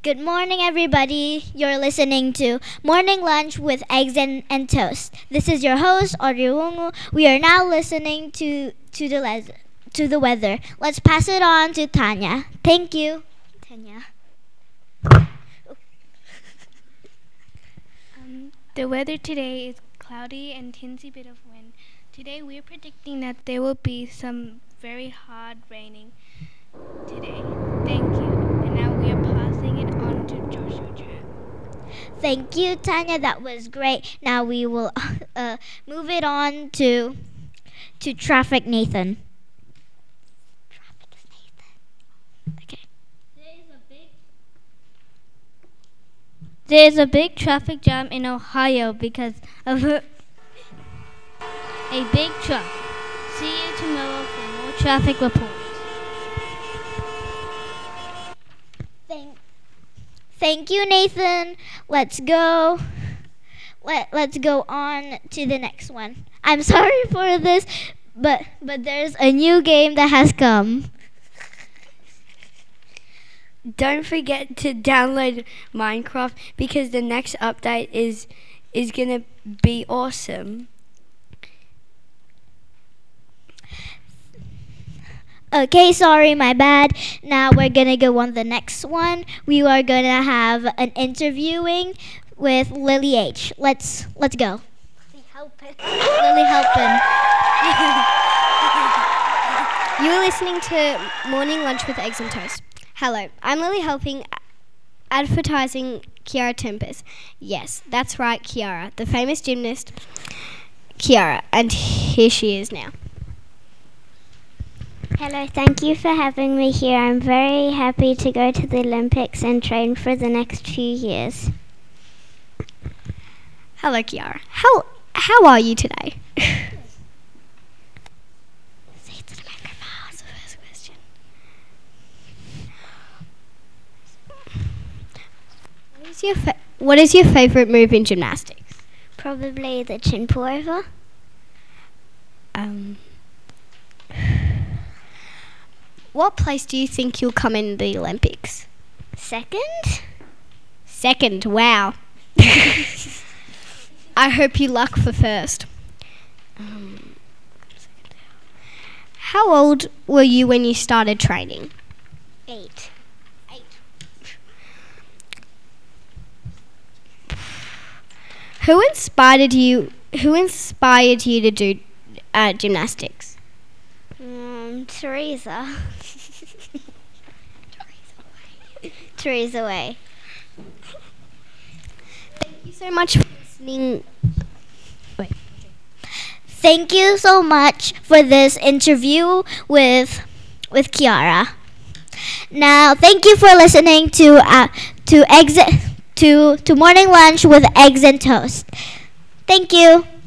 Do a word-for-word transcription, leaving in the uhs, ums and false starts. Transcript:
Good morning, everybody. You're listening to Morning Lunch with Eggs and, and Toast. This is your host, Oriwungu. We are now listening to to the les- to the weather. Let's pass it on to Tanya. Thank you, Tanya. Um, the weather today is cloudy and teensy bit of wind. Today we're predicting that there will be some very hard raining today. Thank you. And now we are passing it on to Joshua Tran. Thank you, Tanya. That was great. Now we will uh, move it on to to traffic, Nathan. Traffic is Nathan. Okay. There's a big traffic jam in Ohio because of a, a big truck. See you tomorrow for more traffic reports. Thank, thank you, Nathan. Let's go. Let Let's go on to the next one. I'm sorry for this, but but there's a new game that has come. Don't forget to download Minecraft because the next update is is gonna be awesome. Okay, sorry, my bad. Now we're gonna go on the next one. We are gonna have an interviewing with Lily H. Let's let's go. Lily Halpin. You're listening to Morning Lunch with Eggs and Toast. Hello, I'm Lily Helping, advertising Kiara Tempest. Yes, that's right, Kiara, the famous gymnast Kiara, and here she is now. Hello, thank you for having me here. I'm very happy to go to the Olympics and train for the next few years. Hello, Kiara. How how are you today? Say it to the microphone. That's the first question. What is your fa- what is your favorite move in gymnastics? Probably the chin pull over. Um. What place do you think you'll come in the Olympics? Second? Second, wow. I hope you luck for first. Um, how old were you when you started training? Eight. Eight. Who inspired you? Who inspired you to do uh, gymnastics? Um, Teresa. Teresa Way. Thank you so much for listening. Wait. Thank you so much for this interview with with Kiara. Now, thank you for listening to uh, to exit to to Morning Lunch with Eggs and Toast. Thank you.